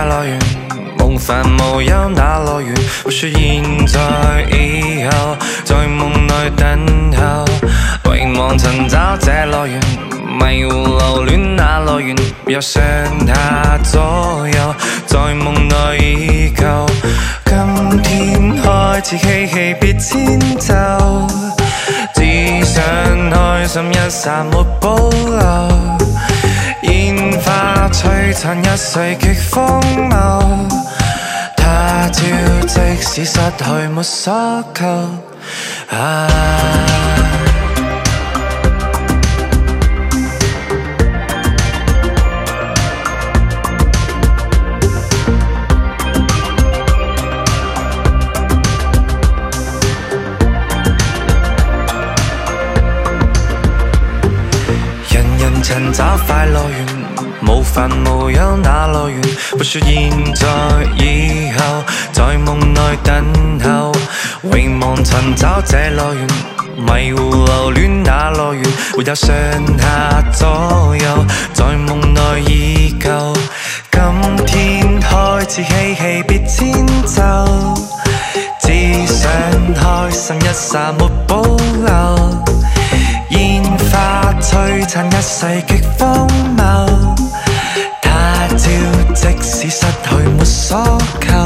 來源，無煩無憂那來源，或說現在以後，在夢內等候，永望尋找這來源，迷糊留戀那來源，由上下左右，在夢內已久。今天開始嬉戲別遷就，只想開心一剎沒保留。煙花璀璨一世極荒謬，他朝即使失去沒所求。尋找快樂源，無煩無憂那來源，不說現在以後，在夢內等候，永望尋找這來源，迷糊留戀那來源，沒有上下左右，在夢內已久。今天開始嬉戲別遷就，只想開心一剎沒保留。煙花璀璨一世極荒謬，他朝即使失去沒所求。